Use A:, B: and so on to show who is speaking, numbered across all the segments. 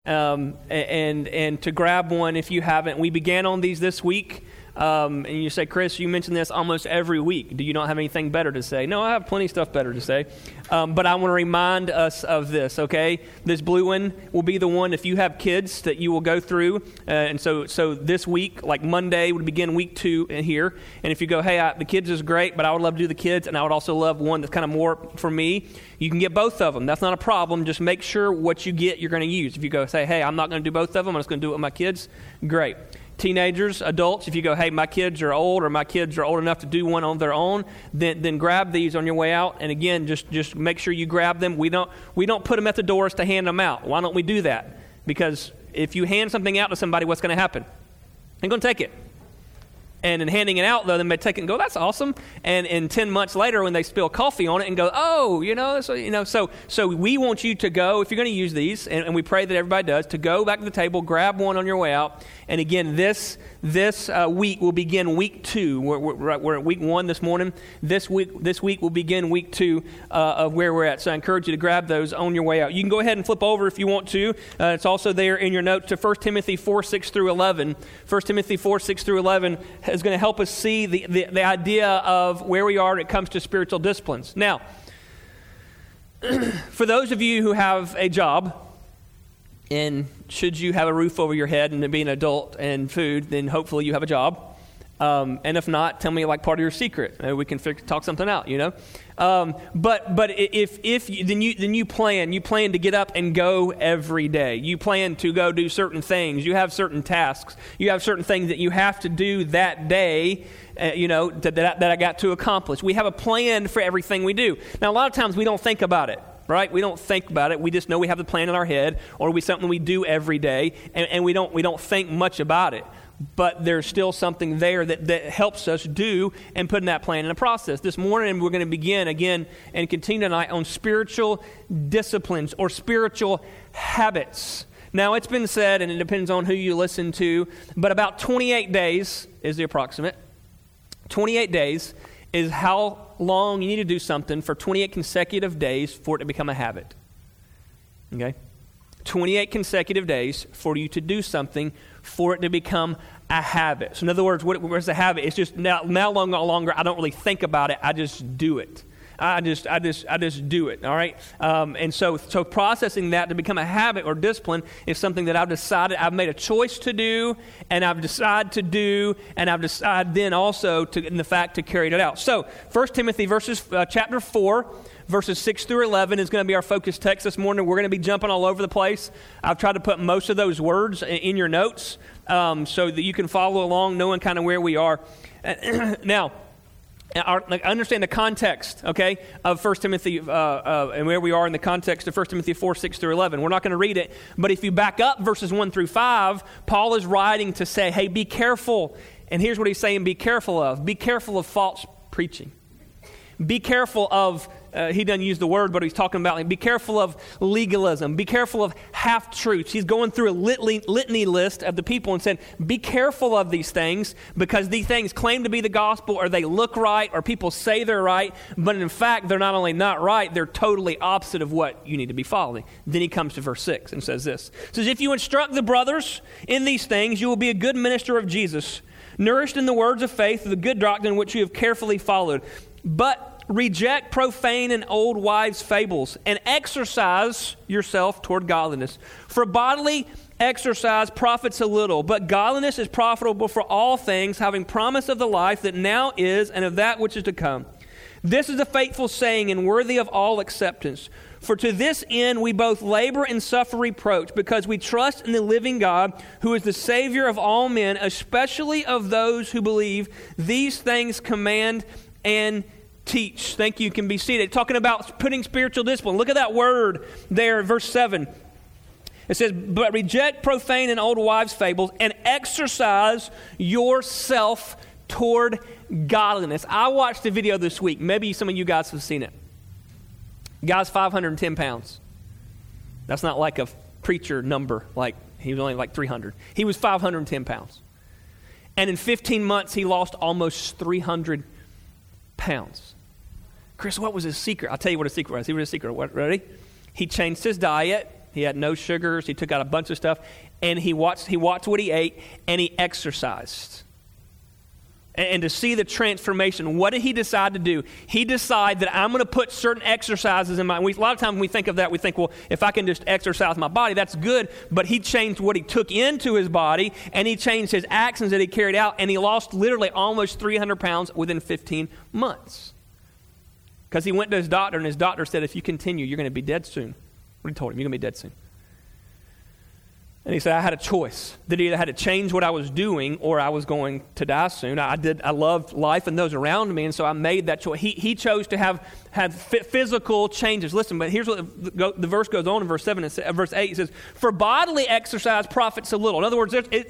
A: and to grab one if you haven't. We began on these this week. And you say, Chris, you mention this almost every week. Do you not have anything better to say? No, I have plenty of stuff better to say. But I want to remind us of this, okay? This blue one will be the one, if you have kids, that you will go through. And so this week, like Monday, would begin week 2 in here. And if you go, hey, the kids is great, but I would love to do the kids, and I would also love one that's kind of more for me, you can get both of them. That's not a problem. Just make sure what you get you're going to use. If you go say, hey, I'm not going to do both of them, I'm just going to do it with my kids, great. Teenagers, adults, if you go, hey, my kids are old or my kids are old enough to do one on their own, then grab these on your way out. And again, just make sure you grab them. We don't put them at the doors to hand them out. Why don't we do that? Because if you hand something out to somebody, what's going to happen? They're going to take it. And in handing it out, though, they may take it and go, that's awesome. And 10 months later, when they spill coffee on it and go, so we want you to go, if you're going to use these, and we pray that everybody does, to go back to the table, grab one on your way out. And again, this week will begin week 2. We're at week 1 this morning. This week will begin week 2 of where we're at. So I encourage you to grab those on your way out. You can go ahead and flip over if you want to. It's also there in your notes to 1 Timothy 4, 6 through 11. 1 Timothy 4, 6 through 11 is going to help us see the idea of where we are when it comes to spiritual disciplines. Now, for those of you who have a job, and should you have a roof over your head and be an adult and food, then hopefully you have a job. And if not, tell me like part of your secret. We can talk something out, you know. But if you plan to get up and go every day. You plan to go do certain things. You have certain tasks. You have certain things that you have to do that day. That I got to accomplish. We have a plan for everything we do. Now, a lot of times we don't think about it. Right? We don't think about it. We just know we have the plan in our head, or something we do every day, and we don't think much about it. But there's still something there that helps us do and put in that plan in a process. This morning we're going to begin again and continue tonight on spiritual disciplines or spiritual habits. Now, it's been said, and it depends on who you listen to, but about 28 days is the approximate. 28 days is how long you need to do something for 28 consecutive days for it to become a habit. Okay? 28 consecutive days for you to do something for it to become a habit. So in other words, what's a habit? It's just now no longer I don't really think about it. I just do it. I just do it, all right? And so processing that to become a habit or discipline is something that I've made a choice to do, and I've decided to do, and I've decided then also to carry it out. So 1 Timothy chapter 4, verses 6 through 11 is going to be our focus text this morning. We're going to be jumping all over the place. I've tried to put most of those words in your notes so that you can follow along knowing kind of where we are. Now, understand the context, okay, of 1 Timothy and where we are in the context of 1 Timothy 4, 6 through 11. We're not going to read it, but if you back up verses 1 through 5, Paul is writing to say, hey, be careful. And here's what he's saying, be careful of. Be careful of false preaching. Be careful of, he doesn't use the word, but he's talking about, be careful of legalism. Be careful of half-truths. He's going through a litany list of the people and saying, be careful of these things because these things claim to be the gospel, or they look right, or people say they're right, but in fact, they're not only not right, they're totally opposite of what you need to be following. Then he comes to verse 6 and says this. It says, if you instruct the brothers in these things, you will be a good minister of Jesus, nourished in the words of faith of the good doctrine which you have carefully followed. But reject profane and old wives' fables, and exercise yourself toward godliness. For bodily exercise profits a little, but godliness is profitable for all things, having promise of the life that now is and of that which is to come. This is a faithful saying and worthy of all acceptance. For to this end we both labor and suffer reproach, because we trust in the living God, who is the Savior of all men, especially of those who believe. These things command and teach. Thank you. You can be seated. Talking about putting spiritual discipline. Look at that word there, verse 7. It says, but reject profane and old wives' fables, and exercise yourself toward godliness. I watched a video this week. Maybe some of you guys have seen it. Guy's 510 pounds. That's not like a preacher number, like he was only like 300. He was 510 pounds. And in 15 months, he lost almost 300 pounds. Chris, what was his secret? I'll tell you what his secret was. He was a secret. What, ready? He changed his diet. He had no sugars. He took out a bunch of stuff. And he watched what he ate, and he exercised. And to see the transformation, what did he decide to do? He decided that I'm going to put certain exercises in my... a lot of times when we think of that, we think, well, if I can just exercise my body, that's good. But he changed what he took into his body, and he changed his actions that he carried out, and he lost literally almost 300 pounds within 15 months. Because he went to his doctor, and his doctor said, if you continue, you're going to be dead soon. What he told him, you're going to be dead soon. And he said, I had a choice. That either had to change what I was doing or I was going to die soon. I loved life and those around me, and so I made that choice. He chose to have physical changes. Listen, but here's what the verse goes on in verse 7 and verse 8. It says, for bodily exercise profits a little. In other words,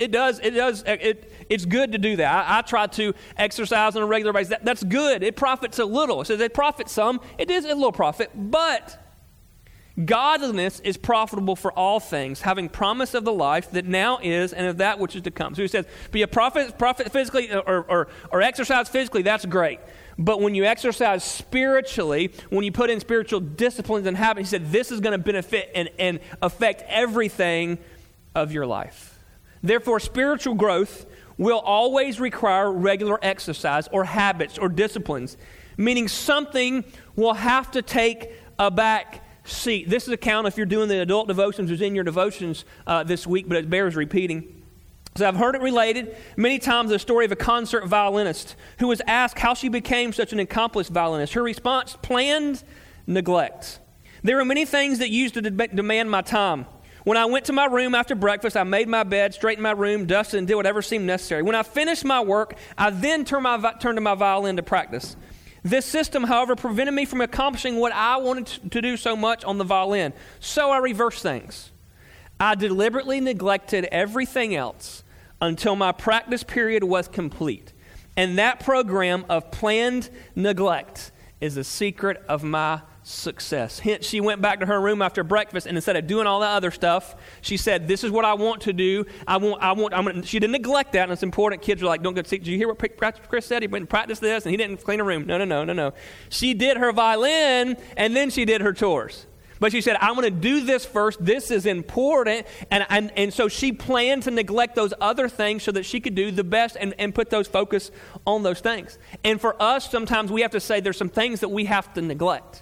A: it's good to do that. I try to exercise on a regular basis. That's good. It profits a little. It says it profits some. It is a little profit, but godliness is profitable for all things, having promise of the life that now is and of that which is to come. So he says, be a prophet physically or exercise physically, that's great. But when you exercise spiritually, when you put in spiritual disciplines and habits, he said this is going to benefit and affect everything of your life. Therefore, spiritual growth will always require regular exercise or habits or disciplines, meaning something will have to take a back seat. This is a count if you're doing the adult devotions, is in your devotions this week, but it bears repeating. So I've heard it related many times, the story of a concert violinist who was asked how she became such an accomplished violinist. Her response, planned neglect. There were many things that used to demand my time. When I went to my room after breakfast, I made my bed, straightened my room, dusted, and did whatever seemed necessary. When I finished my work, I then turned to my violin to practice. This system, however, prevented me from accomplishing what I wanted to do so much on the violin. So I reversed things. I deliberately neglected everything else until my practice period was complete. And that program of planned neglect is the secret of my success. Hence, she went back to her room after breakfast, and instead of doing all that other stuff, she said, this is what I want to do. She didn't neglect that, and it's important. Kids are like, don't go see. Did you hear what Chris said? He went and practiced this, and he didn't clean a room. No. She did her violin, and then she did her chores. But she said, I'm going to do this first. This is important. And so she planned to neglect those other things so that she could do the best and put those focus on those things. And for us, sometimes we have to say there's some things that we have to neglect.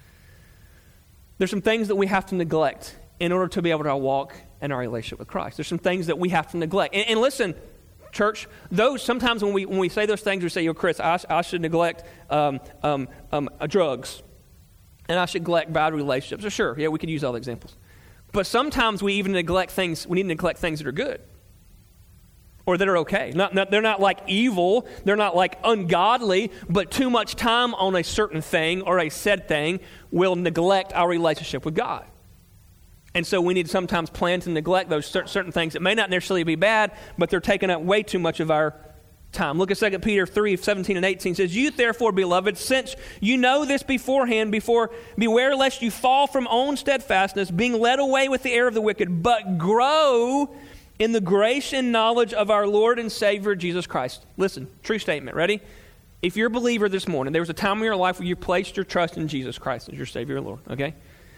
A: There's some things that we have to neglect in order to be able to walk in our relationship with Christ. There's some things that we have to neglect. And listen, church, those sometimes when we say those things, we say, Chris, I should neglect drugs. And I should neglect bad relationships. So sure, yeah, we could use all the examples. But sometimes we even neglect things, we need to neglect things that are good. Or that are okay. They're not like evil, they're not like ungodly, but too much time on a certain thing or a said thing will neglect our relationship with God. And so we need to sometimes plan to neglect those certain things that may not necessarily be bad, but they're taking up way too much of our time. Look at 2 Peter 3, 17 and 18. It says, you therefore, beloved, since you know this beforehand, beware lest you fall from own steadfastness, being led away with the error of the wicked, but grow in the grace and knowledge of our Lord and Savior, Jesus Christ. Listen, true statement. Ready? If you're a believer this morning, there was a time in your life where you placed your trust in Jesus Christ as your Savior and Lord. Okay?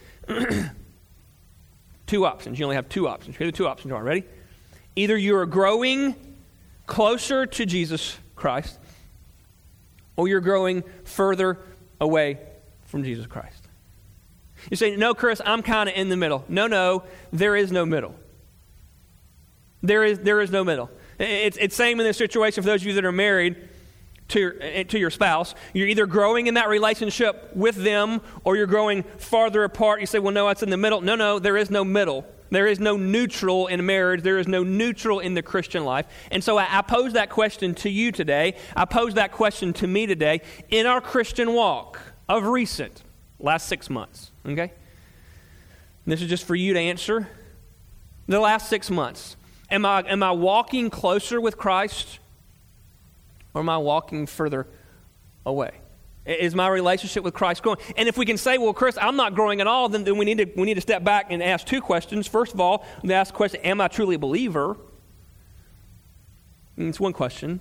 A: Two options. You only have two options. Here are the two options are. Ready? Either you are growing closer to Jesus Christ, or you're growing further away from Jesus Christ. You say, no, Chris, I'm kind of in the middle. No, there is no middle. There is no middle. It's same in this situation for those of you that are married to your spouse. You're either growing in that relationship with them or you're growing farther apart. You say, well, no, it's in the middle. No, there is no middle. There is no neutral in marriage. There is no neutral in the Christian life. And so I pose that question to you today. I pose that question to me today in our Christian walk of recent, last 6 months. Okay? This is just for you to answer. The last 6 months. Am I walking closer with Christ, or am I walking further away? Is my relationship with Christ growing? And if we can say, well, Chris, I'm not growing at all, then we need to step back and ask two questions. First of all, we ask the question, am I truly a believer? And it's one question.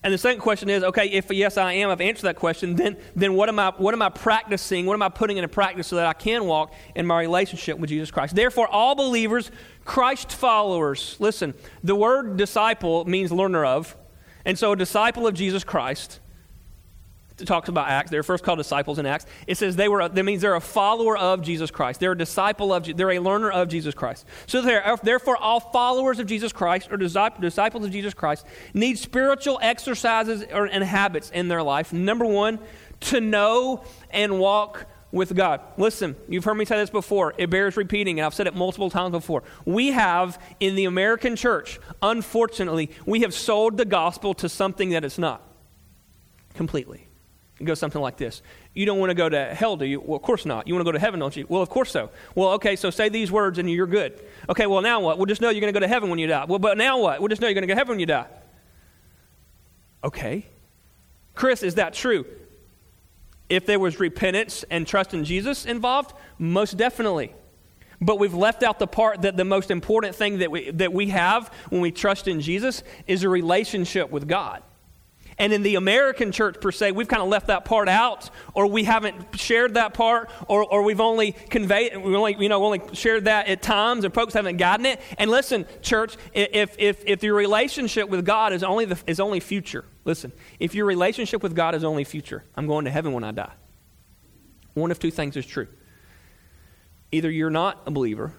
A: And the second question is, okay, if yes, I am, I've answered that question, then what am I practicing? What am I putting into practice so that I can walk in my relationship with Jesus Christ? Therefore, all believers, Christ followers, listen, the word disciple means learner of. And so a disciple of Jesus Christ, it talks about Acts. They're first called disciples in Acts. It says that means they're a follower of Jesus Christ. They're a disciple of, they're a learner of Jesus Christ. So therefore, all followers of Jesus Christ or disciples of Jesus Christ need spiritual exercises and habits in their life. Number one, to know and walk with God. Listen, you've heard me say this before. It bears repeating, and I've said it multiple times before. We have, in the American church, unfortunately, we have sold the gospel to something that it's not. Completely. It goes something like this. You don't want to go to hell, do you? Well, of course not. You want to go to heaven, don't you? Well, of course so. Well, okay, so say these words and you're good. Okay, well, now what? Well, just know you're going to go to heaven when you die. Well, but now what? Well, just know you're going to go to heaven when you die. Okay. Chris, is that true? If there was repentance and trust in Jesus involved, most definitely. But we've left out the part that the most important thing that we have when we trust in Jesus is a relationship with God. And in the American church, per se, we've kind of left that part out, or we haven't shared that part, or we've only only shared that at times, and folks haven't gotten it. And listen, church, if your relationship with God is only future, listen, if your relationship with God is only future, I'm going to heaven when I die. One of two things is true. Either you're not a believer,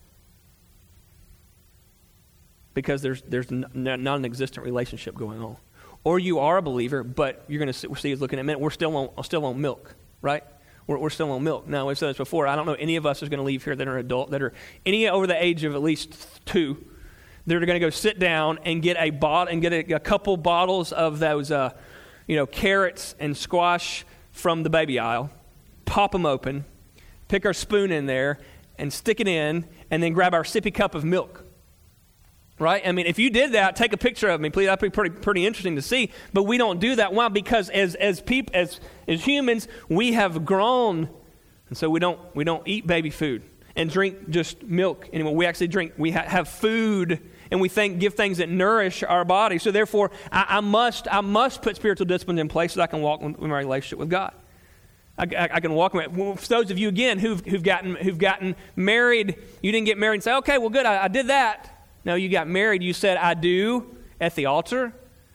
A: because there's not an existent relationship going on. Or you are a believer, but you're going to see us looking at a minute. We're still on milk, right? We're still on milk. Now, we've said this before. I don't know any of us is going to leave here that are adult, that are any over the age of at least 2. They're going to go sit down and get a couple bottles of those, carrots and squash from the baby aisle, pop them open, pick our spoon in there, and stick it in, and then grab our sippy cup of milk. Right? I mean, if you did that, take a picture of me, please. That'd be pretty interesting to see. But we don't do that. Why? Because as humans, we have grown, and so we don't eat baby food and drink just milk anymore. We actually drink. We have food, and we give things that nourish our body. So therefore, I must put spiritual disciplines in place so that I can walk in my relationship with God. I can walk. For those of you again who've gotten married, you didn't get married and say, okay, well, good, I did that. No, you got married, you said, I do, at the altar.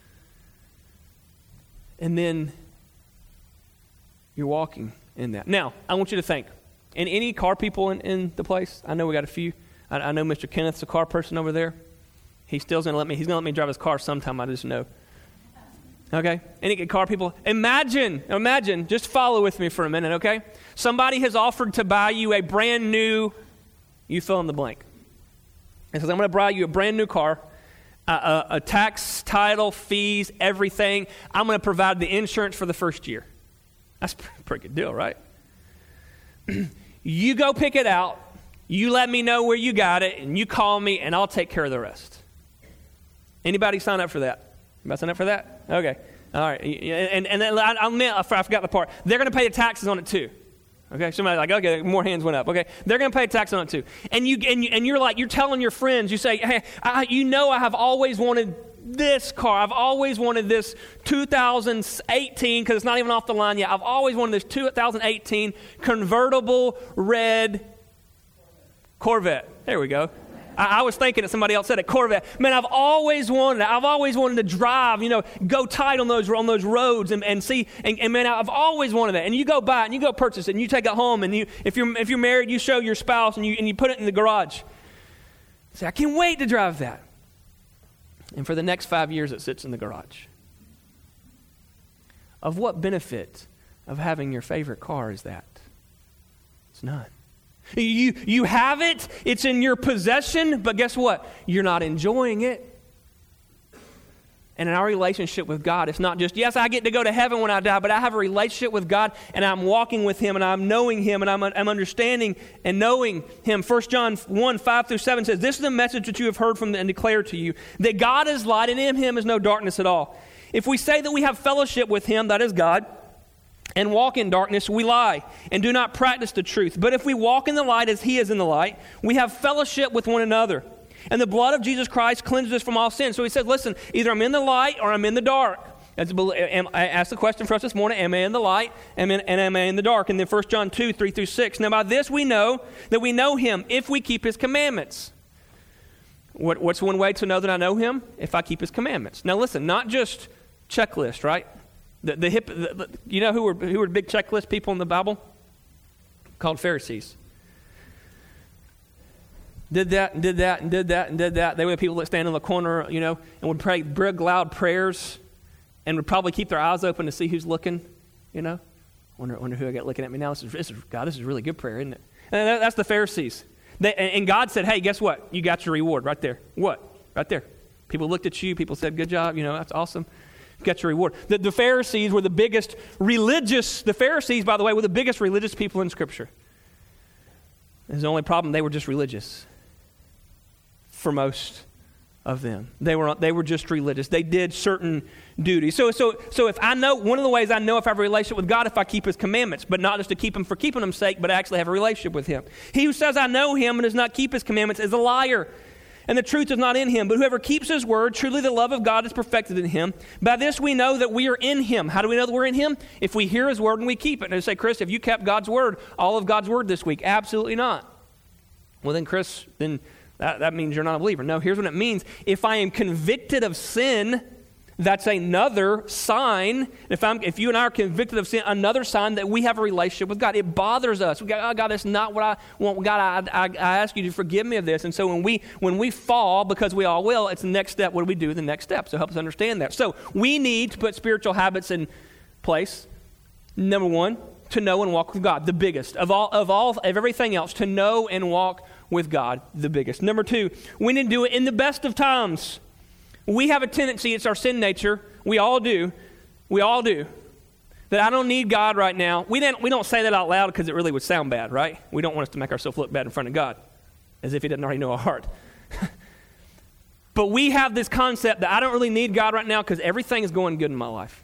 A: And then you're walking in that. Now, I want you to think. And any car people in the place? I know we got a few. I know Mr. Kenneth's a car person over there. He's going to let me drive his car sometime, I just know. Okay? Any car people? Imagine, just follow with me for a minute, okay? Somebody has offered to buy you a brand new, you fill in the blank. It says, I'm going to buy you a brand new car, a tax, title, fees, everything. I'm going to provide the insurance for the first year. That's a pretty good deal, right? You go pick it out. You let me know where you got it, and you call me, and I'll take care of the rest. Anybody sign up for that? Anybody sign up for that? Okay. All right. And then I forgot the part. They're going to pay the taxes on it too. Okay, somebody's like, okay, more hands went up. Okay, they're going to pay tax on it too. And you're telling your friends, you say, hey, I have always wanted this car. I've always wanted this 2018, because it's not even off the line yet. I've always wanted this 2018 convertible red Corvette. There we go. I was thinking that somebody else said it, Corvette. Man, I've always wanted it. I've always wanted to drive, go tight on those roads and see. And man, I've always wanted that. And you go buy it and you go purchase it and you take it home. And if you're married, you show your spouse and you put it in the garage. Say, I can't wait to drive that. And for the next 5 years, it sits in the garage. Of what benefit of having your favorite car is that? It's none. You have it, it's in your possession, but guess what? You're not enjoying it. And in our relationship with God, it's not just, yes, I get to go to heaven when I die, but I have a relationship with God, and I'm walking with Him, and I'm knowing Him, and I'm understanding and knowing Him. 1 John 1, 5 through 7 says, this is the message that you have heard from and declared to you, that God is light, and in Him is no darkness at all. If we say that we have fellowship with Him, that is God, and walk in darkness, we lie and do not practice the truth. But if we walk in the light as He is in the light, we have fellowship with one another. And the blood of Jesus Christ cleanses us from all sin. So He said, listen, either I'm in the light or I'm in the dark. I asked the question for us this morning, am I in the light and am I in the dark? And then 1 John 2, 3 through 6. Now by this we know that we know him if we keep his commandments. What's one way to know that I know him? If I keep his commandments. Now listen, not just checklist, right? You know who were big checklist people in the Bible? Called Pharisees. Did that and did that and did that and did that. They were the people that stand in the corner, and would pray big, loud prayers and would probably keep their eyes open to see who's looking, Wonder who I got looking at me now. This is really good prayer, isn't it? And that's the Pharisees. And God said, hey, guess what? You got your reward right there. What? Right there. People looked at you. People said, good job. That's awesome. You got your reward. The Pharisees were the biggest the Pharisees, by the way, were the biggest religious people in Scripture. There's the only problem, they were just religious. For most of them. They were just religious. They did certain duties. So if I know, one of the ways I know if I have a relationship with God, if I keep his commandments, but not just to keep them for keeping them sake, but actually have a relationship with him. He who says I know him and does not keep his commandments is a liar, and the truth is not in him. But whoever keeps his word, truly the love of God is perfected in him. By this we know that we are in him. How do we know that we're in him? If we hear his word and we keep it. And they say, Chris, have you kept God's word, all of God's word this week? Absolutely not. Well then, Chris, that means you're not a believer. No, here's what it means. If I am convicted of sin, that's another sign. If you and I are convicted of sin, another sign that we have a relationship with God. It bothers us. We go, oh, God, that's not what I want. God, I ask you to forgive me of this. And so when we fall, because we all will, it's the next step. What do we do? The next step. So help us understand that. So we need to put spiritual habits in place. Number one, to know and walk with God, the biggest of everything else. To know and walk with God, the biggest. Number two, we need to do it in the best of times. We have a tendency, it's our sin nature, we all do, that I don't need God right now. We don't say that out loud because it really would sound bad, right? We don't want us to make ourselves look bad in front of God, as if he doesn't already know our heart. But we have this concept that I don't really need God right now because everything is going good in my life.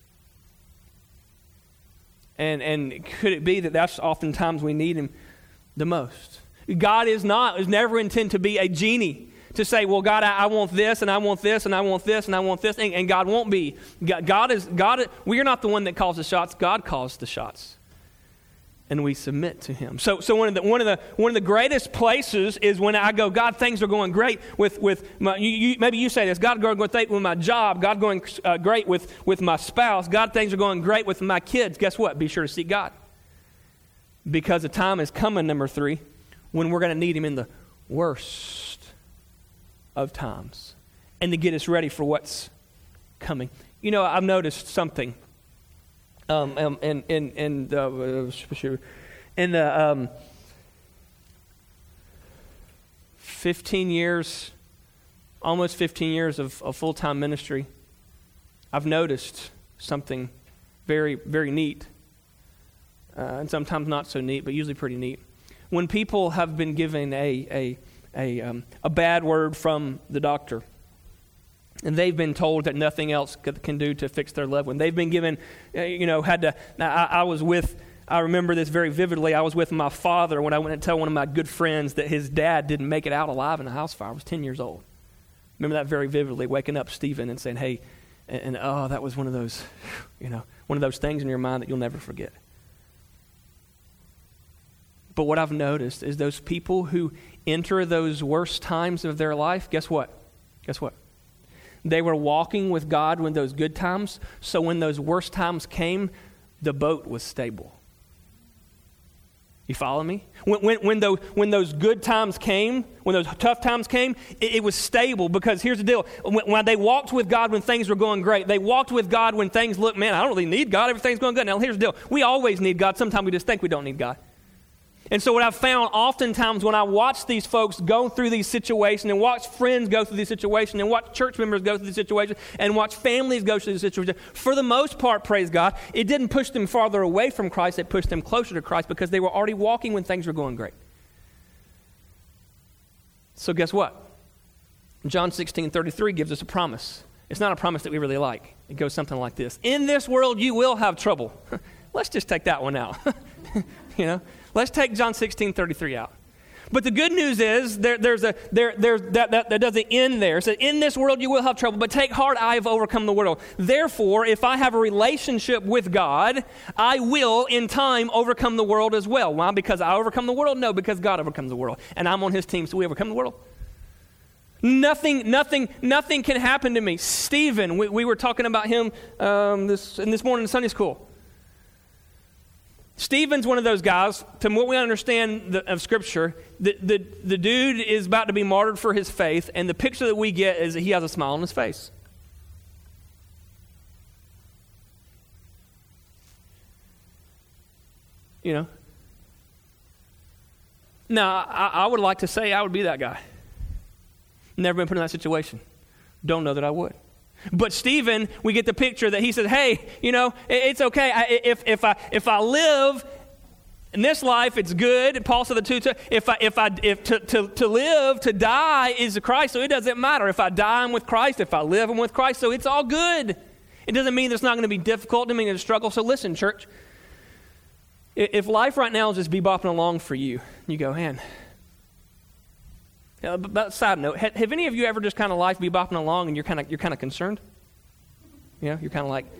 A: And could it be that that's oftentimes we need him the most? God is never intended to be a genie to say, well, God, I want this, and I want this, and I want this, and I want this, and God won't be. God, we are not the one that calls the shots. God calls the shots, and we submit to him. So one of the greatest places is when I go, God, things are going great with my, maybe you say this, God, going great with my job, God going great with my spouse, God, things are going great with my kids. Guess what? Be sure to seek God. Because the time is coming, number three, when we're going to need him in the worst of times and to get us ready for what's coming. I've noticed something in the 15 years, almost 15 years of full-time ministry, I've noticed something very, very neat, and sometimes not so neat, but usually pretty neat. When people have been given a bad word from the doctor, and they've been told that nothing else can do to fix their loved one. They've been given, I remember this very vividly. I was with my father when I went and tell one of my good friends that his dad didn't make it out alive in a house fire. I was 10 years old. Remember that very vividly, waking up Stephen and saying, hey, and that was one of those things in your mind that you'll never forget. But what I've noticed is those people who enter those worst times of their life, guess what? They were walking with God when those good times, so when those worst times came, the boat was stable. You follow me? When those good times came, when those tough times came, it was stable, because here's the deal. When they walked with God when things were going great, they walked with God when things looked, man, I don't really need God, everything's going good. Now here's the deal. We always need God. Sometimes we just think we don't need God. And so what I've found oftentimes when I watch these folks go through these situations and watch friends go through these situations and watch church members go through these situations and watch families go through these situations, for the most part, praise God, it didn't push them farther away from Christ, it pushed them closer to Christ because they were already walking when things were going great. So guess what? John 16:33 gives us a promise. It's not a promise that we really like. It goes something like this. In this world you will have trouble. Let's just take that one out. Let's take John 16:33 out. But the good news is that doesn't end there. So in this world you will have trouble, but take heart, I have overcome the world. Therefore, if I have a relationship with God, I will in time overcome the world as well. Why? Because I overcome the world? No, because God overcomes the world. And I'm on his team, so we overcome the world. Nothing can happen to me. Stephen, we were talking about him this morning in Sunday school. Stephen's one of those guys, from what we understand of Scripture, the dude is about to be martyred for his faith, and the picture that we get is that he has a smile on his face. You know? Now, I would like to say I would be that guy. Never been put in that situation. Don't know that I would. But Stephen, we get the picture that he says, hey, you know, it's okay. If I live in this life, it's good. Paul said to live, to die is Christ, so it doesn't matter. If I die, I'm with Christ. If I live, I'm with Christ, so it's all good. It doesn't mean it's not going to be difficult. It doesn't mean it's a struggle. So listen, church, if life right now is just bebopping along for you, you go, man. But side note, have any of you ever just kind of life be bopping along and you're kind of concerned? You know, you're kind of like,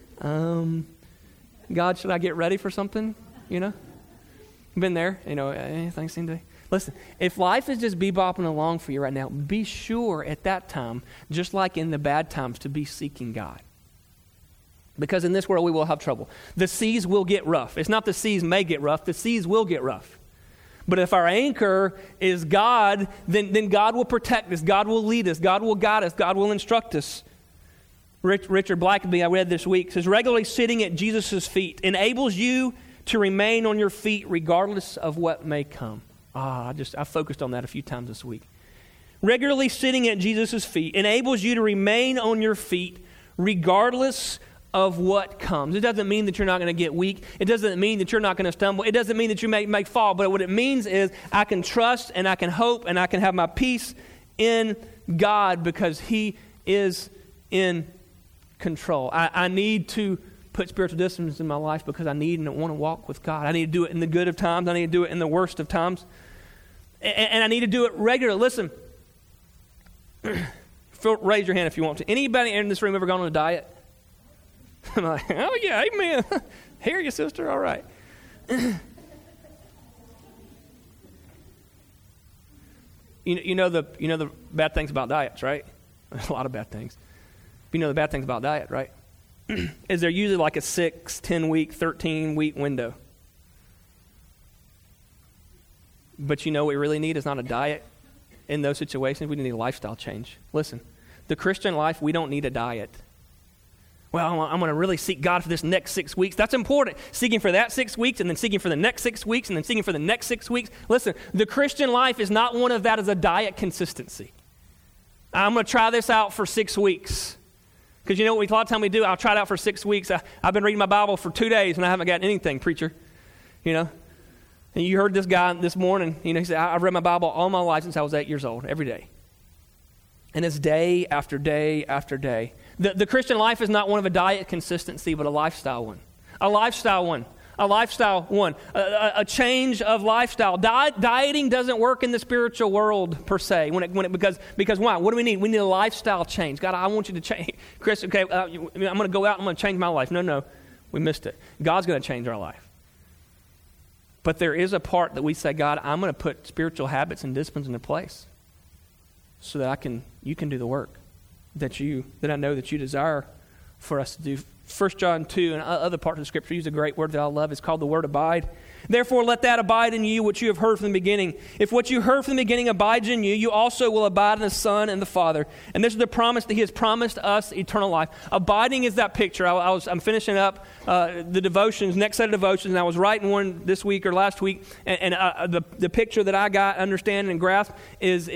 A: God, should I get ready for something? You know, been there. You know, things seem to. Listen, if life is just bebopping along for you right now, be sure at that time, just like in the bad times, to be seeking God. Because in this world we will have trouble. The seas will get rough. It's not the seas may get rough. The seas will get rough. But if our anchor is God, then God will protect us. God will lead us. God will guide us. God will instruct us. Richard Blackaby, I read this week, says, regularly sitting at Jesus' feet enables you to remain on your feet regardless of what may come. I focused on that a few times this week. Regularly sitting at Jesus' feet enables you to remain on your feet regardless of what comes. It doesn't mean that you're not going to get weak. It doesn't mean that you're not going to stumble. It doesn't mean that you may fall. But what it means is I can trust and I can hope and I can have my peace in God because he is in control. I need to put spiritual disciplines in my life because I need and want to walk with God. I need to do it in the good of times. I need to do it in the worst of times. And I need to do it regularly. Listen, raise your hand if you want to. Anybody in this room ever gone on a diet? I'm like, oh yeah, amen. Hear you, sister. All right. You know the bad things about diets, right? There's a lot of bad things. You know the bad things about diet, right? Is there usually like a 6, 10 week, 13 week window. But you know what we really need is not a diet in those situations. We need a lifestyle change. Listen, the Christian life, we don't need a diet. Well, I'm going to really seek God for this next 6 weeks. That's important. Seeking for that 6 weeks and then seeking for the next 6 weeks and then seeking for the next 6 weeks. Listen, the Christian life is not one of that as a diet consistency. I'm going to try this out for 6 weeks. Because you know what a lot of time we do? I'll try it out for 6 weeks. I've been reading my Bible for 2 days and I haven't gotten anything, preacher. You know? And you heard this guy this morning. You know, he said, I've read my Bible all my life since I was 8 years old, every day. And it's day after day after day. The Christian life is not one of a diet consistency, but a lifestyle one. A lifestyle one. A lifestyle one. A change of lifestyle. Dieting doesn't work in the spiritual world per se. Because why? What do we need? We need a lifestyle change. God, I want you to change. Chris, okay, I'm going to go out and I'm going to change my life. No, we missed it. God's going to change our life. But there is a part that we say, God, I'm going to put spiritual habits and disciplines into place so that you can do the work that I know that you desire for us to do. 1 John 2 and other parts of Scripture use a great word that I love. It's called the word abide. Therefore, let that abide in you which you have heard from the beginning. If what you heard from the beginning abides in you, you also will abide in the Son and the Father. And this is the promise that he has promised us eternal life. Abiding is that picture. I'm finishing up the devotions, next set of devotions, and I was writing one this week or last week, and the picture that I got, understand, and grasp is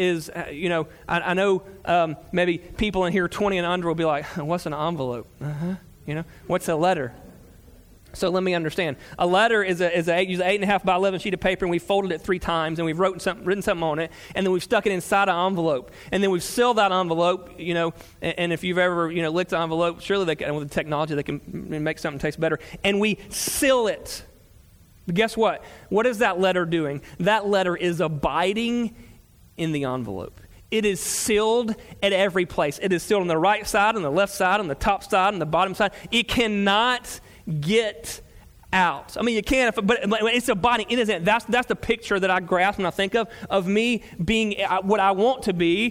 A: I know maybe people in here 20 and under will be like, what's an envelope? What's a letter? So let me understand. A letter is a 8.5 by 11 sheet of paper, and we folded it 3 times, and we've written something on it, and then we've stuck it inside an envelope, and then we've sealed that envelope. And if you've ever licked an envelope, surely with the technology they can make something taste better, and we seal it. But guess what? What is that letter doing? That letter is abiding in the envelope. It is sealed at every place. It is sealed on the right side, on the left side, on the top side, on the bottom side. It cannot get out. I mean, you can, but it's abiding. It isn't. That's the picture that I grasp when I think of me being what I want to be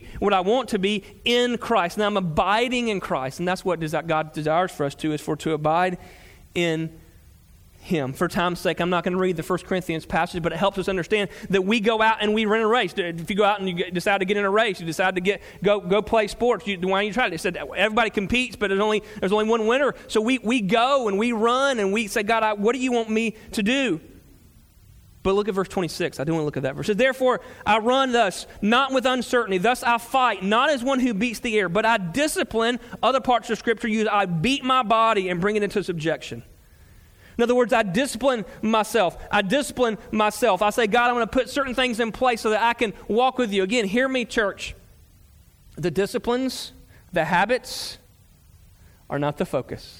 A: in Christ. Now I'm abiding in Christ, and that's what God desires for us to abide in Him. For time's sake, I'm not going to read the 1 Corinthians passage, but it helps us understand that we go out and we run a race. If you go out and you decide to get in a race, you decide to go play sports, why don't you try it? It said everybody competes, but there's only one winner. So we go and we run and we say, God, what do you want me to do? But look at verse 26. I do want to look at that verse. It says, therefore, I run thus, not with uncertainty. Thus I fight, not as one who beats the air, but I discipline. Other parts of Scripture use, I beat my body and bring it into subjection. In other words, I discipline myself. I say, God, I'm going to put certain things in place so that I can walk with you. Again, hear me, church. The disciplines, the habits are not the focus.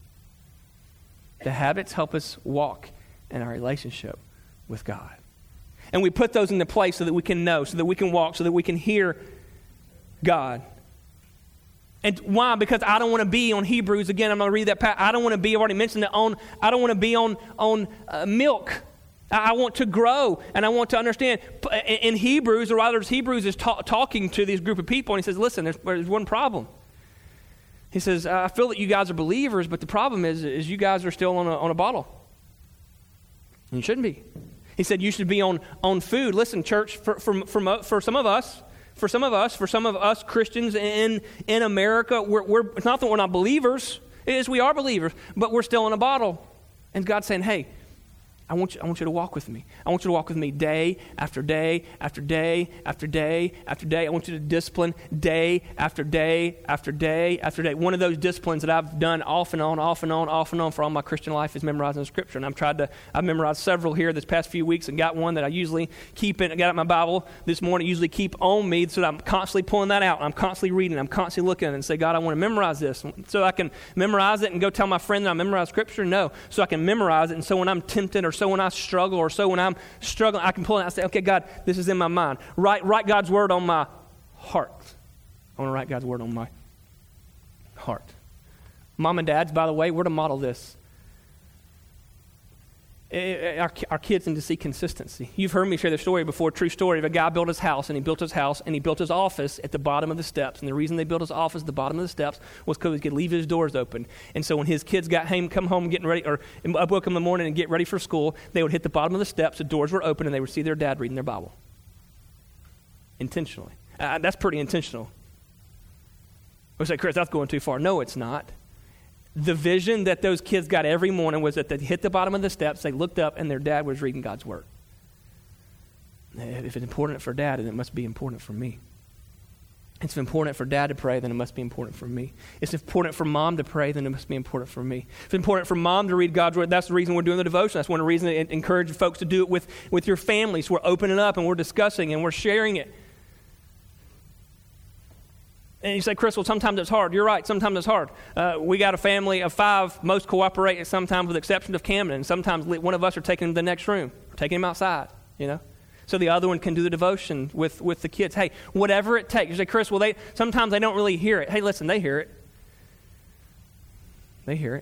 A: The habits help us walk in our relationship with God. And we put those into place so that we can know, so that we can walk, so that we can hear God. And why? Because I don't want to be on Hebrews. Again, I'm going to read that. I don't want to be, I've already mentioned that, I don't want to be on milk. I want to grow, and I want to understand. In Hebrews, or rather Hebrews is talking to this group of people, and he says, listen, there's one problem. He says, I feel that you guys are believers, but the problem is you guys are still on a bottle. And you shouldn't be. He said you should be on food. Listen, church, for some of us Christians in America, it's not that we're not believers. It is, we are believers, but we're still in a bottle. And God's saying, hey, I want you to walk with me. I want you to walk with me day after day after day after day after day. I want you to discipline day after day after day after day. One of those disciplines that I've done off and on for all my Christian life is memorizing the Scripture. And I've memorized several here this past few weeks and got one that I usually keep in. I got out my Bible this morning, usually keep on me, so that I'm constantly pulling that out. I'm constantly reading. I'm constantly looking and say, God, I want to memorize this. So I can memorize it and go tell my friend that I memorized Scripture? No. So I can memorize it, and so when I'm tempted, or so when I struggle, or so when I'm struggling, I can pull it out and say, okay, God, this is in my mind. Write God's word on my heart. I want to write God's word on my heart. Mom and dads, by the way, we're to model this. Our kids need to see consistency. You've heard me share the story before, true story of a guy built his house, and he built his office at the bottom of the steps. And the reason they built his office at the bottom of the steps was because he could leave his doors open. And so when his kids come home getting ready, or woke up in the morning and get ready for school, they would hit the bottom of the steps, the doors were open, and they would see their dad reading their Bible. Intentionally. That's pretty intentional. We say, Chris, that's going too far. No, it's not. The vision that those kids got every morning was that they hit the bottom of the steps, they looked up, and their dad was reading God's word. If it's important for dad, then it must be important for me. It's important for dad to pray, then it must be important for me. It's important for mom to pray, then it must be important for me. If it's important for mom to read God's word, that's the reason we're doing the devotion. That's one of the reasons I encourage folks to do it with your families. We're opening up and we're discussing and we're sharing it. And you say, Chris, well, sometimes it's hard. You're right, sometimes it's hard. We got a family of 5. Most cooperate sometimes with the exception of Camden. Sometimes one of us are taking him to the next room. We're taking him outside, So the other one can do the devotion with the kids. Hey, whatever it takes. You say, Chris, well, sometimes they don't really hear it. Hey, listen, they hear it. They hear it.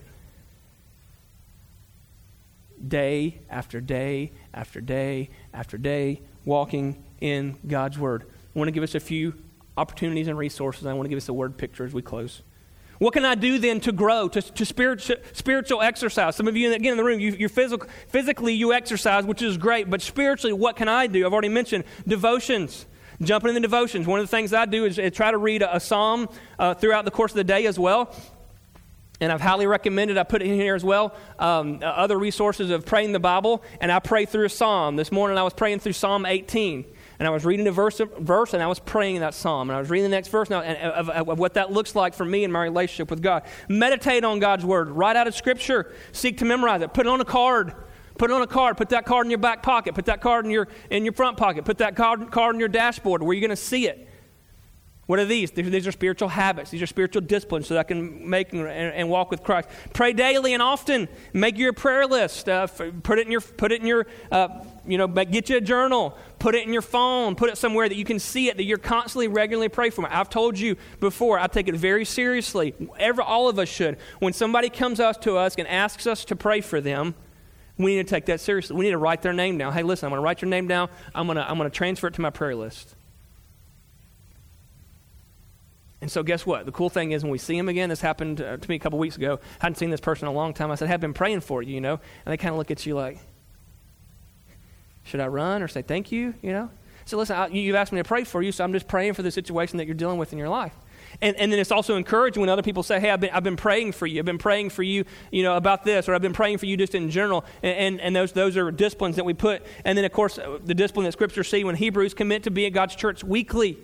A: Day after day after day after day, walking in God's word. I want to give us a few opportunities and resources. I want to give us a word picture as we close. What can I do then to grow, to spiritual exercise? Some of you, again, in the room, you physically you exercise, which is great, but spiritually, what can I do? I've already mentioned devotions. Jumping in the devotions. One of the things I do is try to read a psalm throughout the course of the day as well. And I've highly recommended, I put it in here as well, other resources of praying the Bible, and I pray through a psalm. This morning I was praying through Psalm 18. And I was reading a verse, and I was praying that psalm. And I was reading the next verse of what that looks like for me in my relationship with God. Meditate on God's word. Write out of Scripture. Seek to memorize it. Put it on a card. Put it on a card. Put that card in your back pocket. Put that card in your front pocket. Put that card in your dashboard where you're going to see it. What are these? These are spiritual habits. These are spiritual disciplines so that I can make and walk with Christ. Pray daily and often. Make your prayer list. Put it in your get you a journal. Put it in your phone. Put it somewhere that you can see it, that you're constantly, regularly praying for. I've told you before, I take it very seriously. All of us should. When somebody comes up to us and asks us to pray for them, we need to take that seriously. We need to write their name down. Hey, listen, I'm going to write your name down. I'm going to transfer it to my prayer list. And so guess what? The cool thing is when we see them again, this happened to me a couple weeks ago. I hadn't seen this person in a long time. I said, I've been praying for you, And they kind of look at you like, should I run or say thank you, So listen, you've asked me to pray for you, so I'm just praying for the situation that you're dealing with in your life. And then it's also encouraging when other people say, hey, I've been praying for you. I've been praying for you, about this, or I've been praying for you just in general. And those are disciplines that we put. And then, of course, the discipline that Scripture see when Hebrews commit to be at God's church weekly.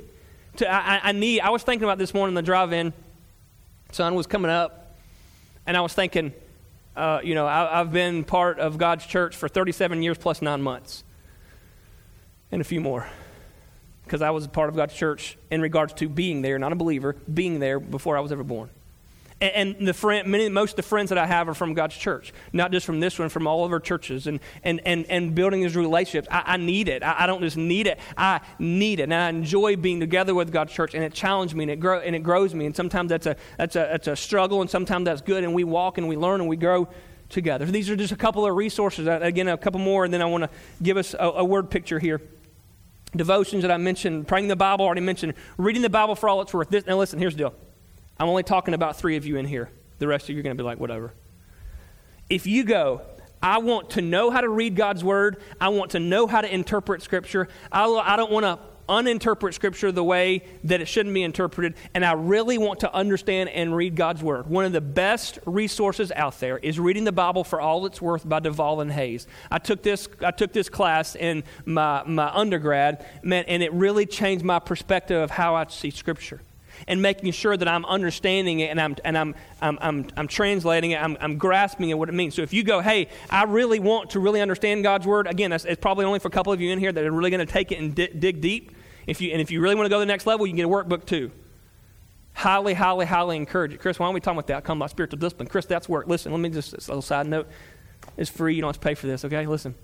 A: I was thinking about this morning on the drive-in. Sun was coming up, and I was thinking, I've been part of God's church for 37 years plus 9 months, and a few more, because I was a part of God's church in regards to being there, not a believer, being there before I was ever born. And most of the friends that I have are from God's church, not just from this one, from all of our churches, and building these relationships. I need it. I don't just need it. I need it, and I enjoy being together with God's church. And it challenged me, and it grows me. And sometimes that's a struggle, and sometimes that's good. And we walk, and we learn, and we grow together. These are just a couple of resources. Again, a couple more, and then I want to give us a word picture here. Devotions that I mentioned, praying the Bible, already mentioned, reading the Bible for all it's worth. Now listen, here's the deal. I'm only talking about 3 of you in here. The rest of you are going to be like, whatever. If you go, I want to know how to read God's Word. I want to know how to interpret Scripture. I don't want to uninterpret Scripture the way that it shouldn't be interpreted. And I really want to understand and read God's Word. One of the best resources out there is Reading the Bible for All It's Worth by Duvall and Hayes. I took this class in my undergrad, and it really changed my perspective of how I see Scripture. And making sure that I'm understanding it and I'm translating it, I'm grasping it, what it means. So if you go, hey, I really want to really understand God's Word, again, it's probably only for a couple of you in here that are really going to take it and dig deep. If you really want to go to the next level, you can get a workbook too. Highly, highly, highly encourage it. Chris, why don't we talk about that? Come about spiritual discipline. Chris, that's work. Listen, let me just, a little side note. It's free. You don't have to pay for this, okay? Listen.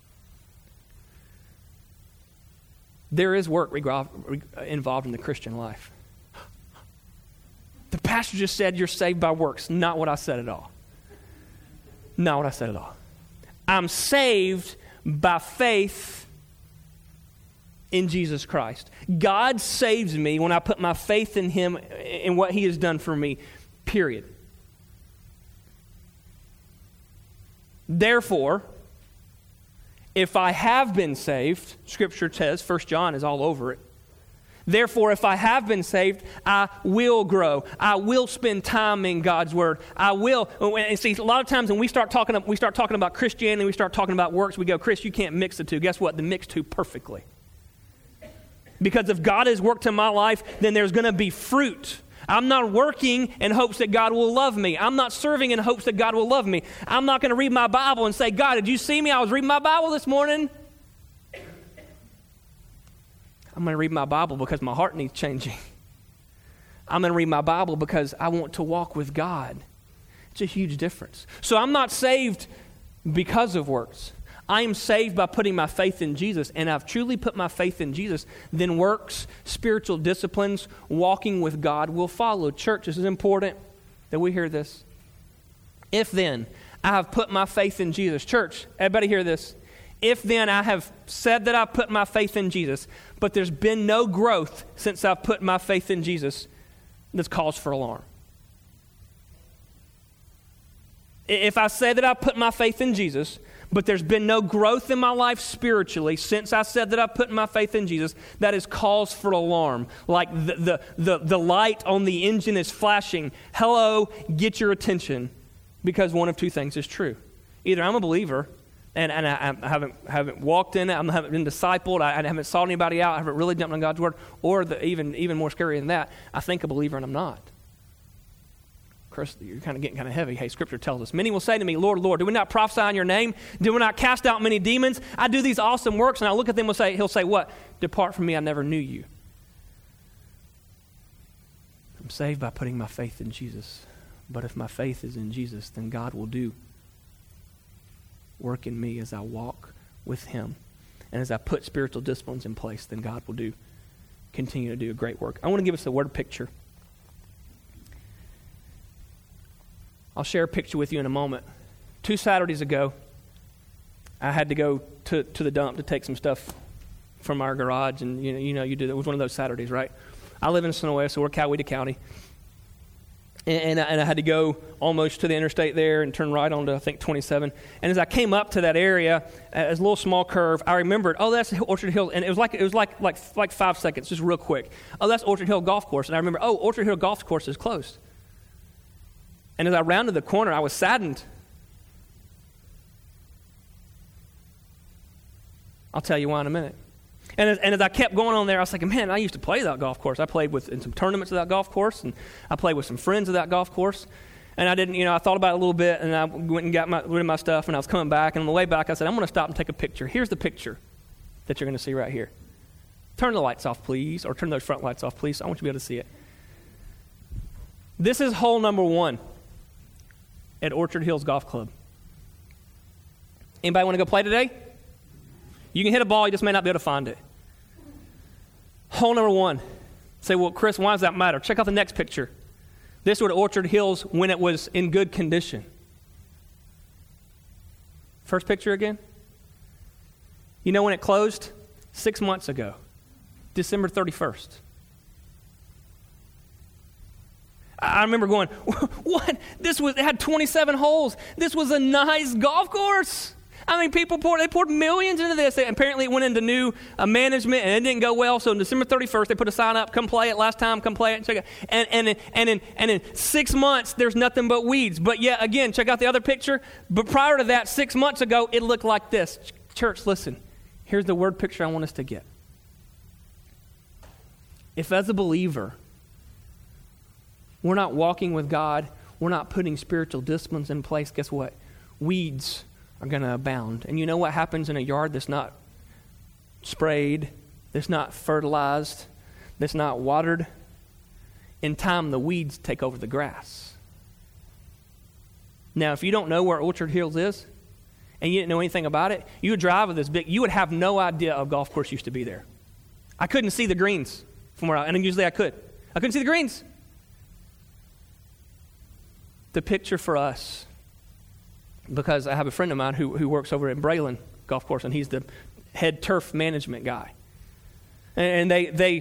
A: There is work involved in the Christian life. The pastor just said you're saved by works. Not what I said at all. Not what I said at all. I'm saved by faith in Jesus Christ. God saves me when I put my faith in Him and what He has done for me, period. Therefore, if I have been saved, Scripture says, 1 John is all over it. Therefore, if I have been saved, I will grow. I will spend time in God's Word. I will. And see, a lot of times when we start talking about Christianity, we start talking about works, we go, Chris, you can't mix the two. Guess what? They mix two perfectly. Because if God has worked in my life, then there's going to be fruit. I'm not working in hopes that God will love me. I'm not serving in hopes that God will love me. I'm not going to read my Bible and say, God, did you see me? I was reading my Bible this morning. I'm going to read my Bible because my heart needs changing. I'm going to read my Bible because I want to walk with God. It's a huge difference. So I'm not saved because of works. I am saved by putting my faith in Jesus, and I've truly put my faith in Jesus. Then works, spiritual disciplines, walking with God will follow. Church, this is important that we hear this. If then I have put my faith in Jesus. Church, everybody hear this. If then I have said that I've put my faith in Jesus, but there's been no growth since I've put my faith in Jesus, that's cause for alarm. If I say that I've put my faith in Jesus, but there's been no growth in my life spiritually since I said that I've put my faith in Jesus, that is cause for alarm. Like the light on the engine is flashing. Hello, get your attention. Because one of two things is true. Either I'm a believer, and I haven't walked in it, I haven't been discipled, I haven't sought anybody out, I haven't really jumped on God's Word, or even more scary than that, I think a believer and I'm not. Chris, you're getting kind of heavy. Hey, Scripture tells us. Many will say to me, Lord, Lord, do we not prophesy in your name? Do we not cast out many demons? I do these awesome works, and I look at them and he'll say what? Depart from me, I never knew you. I'm saved by putting my faith in Jesus. But if my faith is in Jesus, then God will do work in me as I walk with him. And as I put spiritual disciplines in place, then God will continue to do a great work. I want to give us a word picture. I'll share a picture with you in a moment. 2 Saturdays ago, I had to go to the dump to take some stuff from our garage, and you do that. It was one of those Saturdays, right? I live in Sonoya, so we're Coweta County. And I had to go almost to the interstate there and turn right onto, I think, 27. And as I came up to that area, as a little small curve, I remembered, oh, that's Orchard Hill. And it was like 5 seconds, just real quick. Oh, that's Orchard Hill Golf Course. And I remember, oh, Orchard Hill Golf Course is closed. And as I rounded the corner, I was saddened. I'll tell you why in a minute. And as I kept going on there, I was thinking, man, I used to play that golf course. I played in some tournaments of that golf course, and I played with some friends of that golf course. And I didn't, I thought about it a little bit, and I went and got rid of my stuff, and I was coming back. And on the way back, I said, I'm going to stop and take a picture. Here's the picture that you're going to see right here. Turn the lights off, please, or turn those front lights off, please. I want you to be able to see it. This is hole number 1 at Orchard Hills Golf Club. Anybody want to go play today? You can hit a ball, you just may not be able to find it. Hole number 1. Say, well, Chris, why does that matter? Check out the next picture. This was at Orchard Hills when it was in good condition. First picture again. You know when it closed? 6 months ago. December 31st. I remember going, what? It had 27 holes. This was a nice golf course. I mean, people poured millions into this. Apparently, it went into new management, and it didn't go well. So, on December 31st, they put a sign up, come play it. Last time, come play it. Check it. And in 6 months, there's nothing but weeds. But yet, again, check out the other picture. But prior to that, 6 months ago, it looked like this. Church, listen. Here's the word picture I want us to get. If as a believer, we're not walking with God, we're not putting spiritual disciplines in place, guess what? Weeds are going to abound. And you know what happens in a yard that's not sprayed, that's not fertilized, that's not watered? In time, the weeds take over the grass. Now, if you don't know where Orchard Hills is, and you didn't know anything about it, you would drive with this big, you would have no idea a golf course used to be there. I couldn't see the greens from where and usually I could. I couldn't see the greens. The picture for us, because I have a friend of mine who works over at Braylon Golf Course, and he's the head turf management guy. And they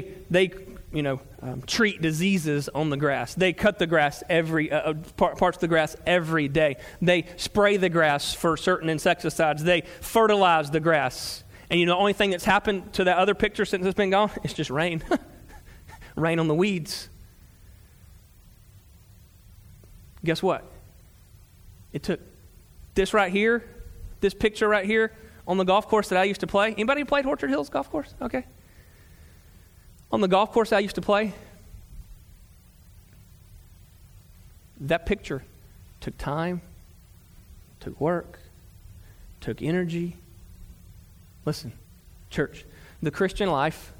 A: treat diseases on the grass. They cut the grass parts of the grass every day. They spray the grass for certain insecticides. They fertilize the grass. And the only thing that's happened to that other picture since it's been gone, it's just rain. Rain on the weeds. Guess what? It took this right here, this picture right here on the golf course that I used to play. Anybody played Orchard Hills Golf Course? Okay. On the golf course I used to play, that picture took time, took work, took energy. Listen, church, the Christian life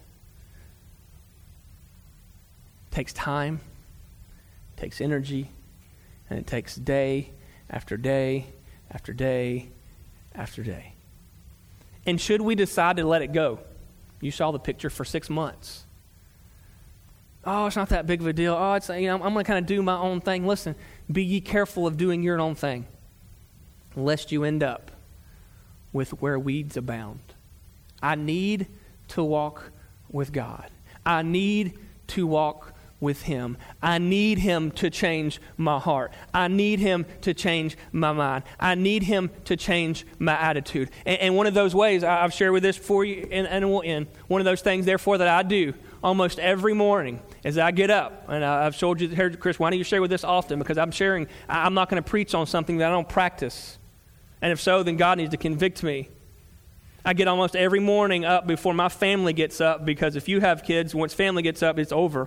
A: takes time, takes energy, and it takes day after day after day after day. And should we decide to let it go? You saw the picture for 6 months. Oh, it's not that big of a deal. Oh, it's I'm going to kind of do my own thing. Listen, be ye careful of doing your own thing, lest you end up with where weeds abound. I need to walk with God. I need to walk with Him. I need Him to change my heart. I need Him to change my mind. I need Him to change my attitude. And one of those ways, I've shared with this for you, and we'll end. One of those things, therefore, that I do almost every morning as I get up, and I've told you, Chris, why don't you share with this often? Because I'm not going to preach on something that I don't practice. And if so, then God needs to convict me. I get almost every morning up before my family gets up, because if you have kids, once family gets up, it's over.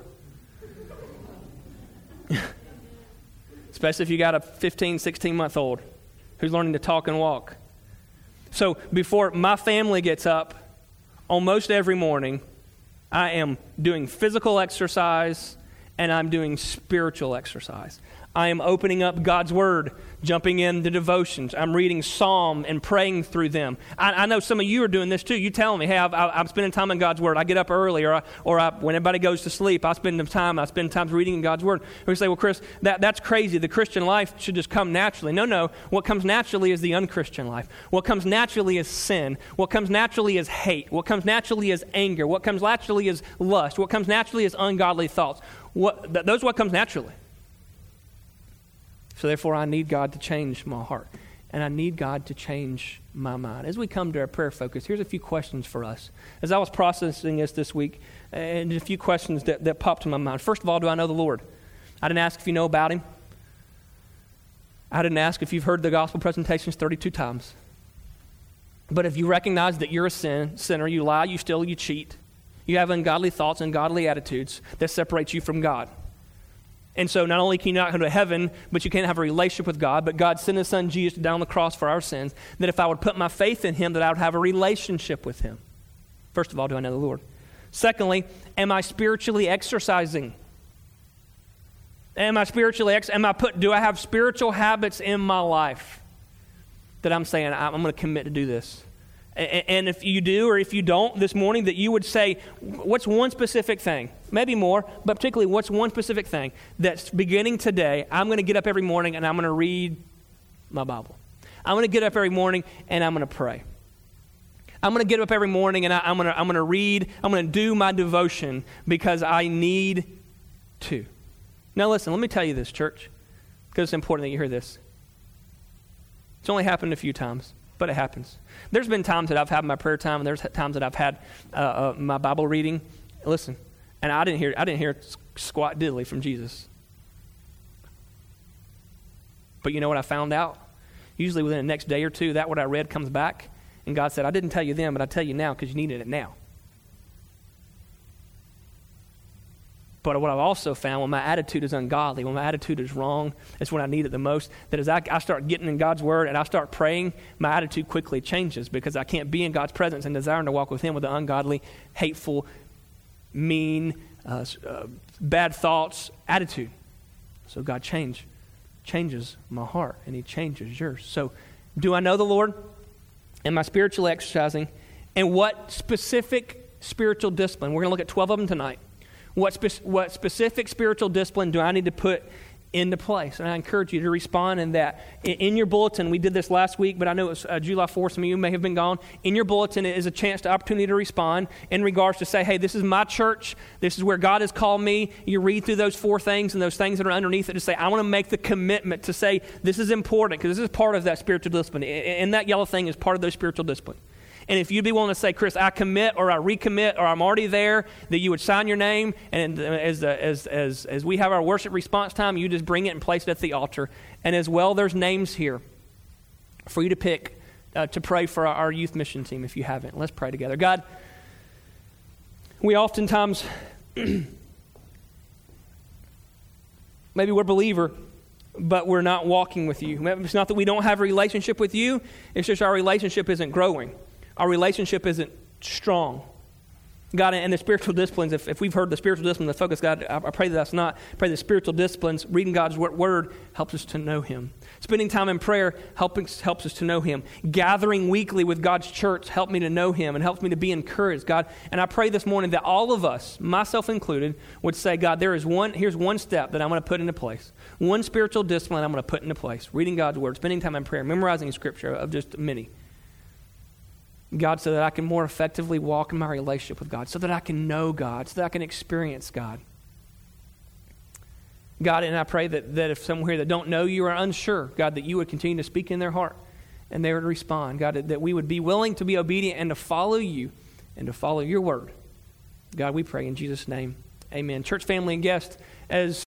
A: Especially if you got a 15, 16-month-old who's learning to talk and walk. So before my family gets up, almost every morning, I am doing physical exercise and I'm doing spiritual exercise. I am opening up God's Word, jumping in the devotions. I'm reading Psalm and praying through them. I know some of you are doing this too. You tell me, hey, I'm spending time in God's Word. I get up early, or when everybody goes to sleep, I spend time reading in God's Word. We say, well, Chris, that's crazy. The Christian life should just come naturally. No. What comes naturally is the unchristian life. What comes naturally is sin. What comes naturally is hate. What comes naturally is anger. What comes naturally is lust. What comes naturally is ungodly thoughts. Those are what comes naturally. So therefore, I need God to change my heart, and I need God to change my mind. As we come to our prayer focus, here's a few questions for us. As I was processing this week, and a few questions that popped to my mind. First of all, do I know the Lord? I didn't ask if you know about Him. I didn't ask if you've heard the gospel presentations 32 times. But if you recognize that you're a sinner, you lie, you steal, you cheat, you have ungodly thoughts, ungodly attitudes that separate you from God. And so not only can you not go to heaven, but you can't have a relationship with God, but God sent His Son Jesus down on the cross for our sins, that if I would put my faith in Him, that I would have a relationship with Him. First of all, do I know the Lord? Secondly, am I spiritually exercising? Do I have spiritual habits in my life that I'm saying, I'm going to commit to do this? And if you do, or if you don't this morning, that you would say, what's one specific thing? Maybe more, but particularly what's one specific thing that's beginning today, I'm going to get up every morning and I'm going to read my Bible. I'm going to get up every morning and I'm going to pray. I'm going to get up every morning and I'm going to read, I'm going to do my devotion because I need to. Now listen, let me tell you this, church, because it's important that you hear this. It's only happened a few times, but it happens. There's been times that I've had my prayer time, and there's times that I've had my Bible reading. Listen, and I didn't hear squat diddly from Jesus. But you know what I found out? Usually within the next day or two, that what I read comes back, and God said, I didn't tell you then, but I tell you now because you needed it now. But what I've also found, when my attitude is ungodly, when my attitude is wrong, it's when I need it the most, that as I start getting in God's Word and I start praying, my attitude quickly changes because I can't be in God's presence and desiring to walk with Him with an ungodly, hateful, mean, bad thoughts attitude. So God changes my heart, and He changes yours. So do I know the Lord? Am I spiritually exercising? And what specific spiritual discipline? We're going to look at 12 of them tonight. What specific spiritual discipline do I need to put into place? And I encourage you to respond in that. In your bulletin, we did this last week, but I know it was July 4th. Some of you may have been gone. In your bulletin is a opportunity to respond in regards to say, hey, this is my church. This is where God has called me. You read through those 4 things and those things that are underneath it to say, I want to make the commitment to say this is important because this is part of that spiritual discipline. And that yellow thing is part of those spiritual discipline. And if you'd be willing to say, Chris, I commit or I recommit or I'm already there, that you would sign your name. And as we have our worship response time, you just bring it and place it at the altar. And as well, there's names here for you to pick to pray for our youth mission team if you haven't. Let's pray together. God, we oftentimes, maybe we're a believer, but we're not walking with you. It's not that we don't have a relationship with you. It's just our relationship isn't growing. Our relationship isn't strong. God, and the spiritual disciplines, if we've heard the spiritual discipline, the focus, God, I pray that that's not. I pray the spiritual disciplines, reading God's word helps us to know Him. Spending time in prayer helps us to know Him. Gathering weekly with God's church helps me to know Him and helps me to be encouraged, God. And I pray this morning that all of us, myself included, would say, God, here's one step that I'm going to put into place. One spiritual discipline I'm going to put into place. Reading God's word, spending time in prayer, memorizing Scripture, of just many. God, so that I can more effectively walk in my relationship with God, so that I can know God, so that I can experience God. God, and I pray that if someone here that don't know you or are unsure, God, that you would continue to speak in their heart and they would respond. God, that we would be willing to be obedient and to follow you and to follow your word. God, we pray in Jesus' name. Amen. Church family and guests, as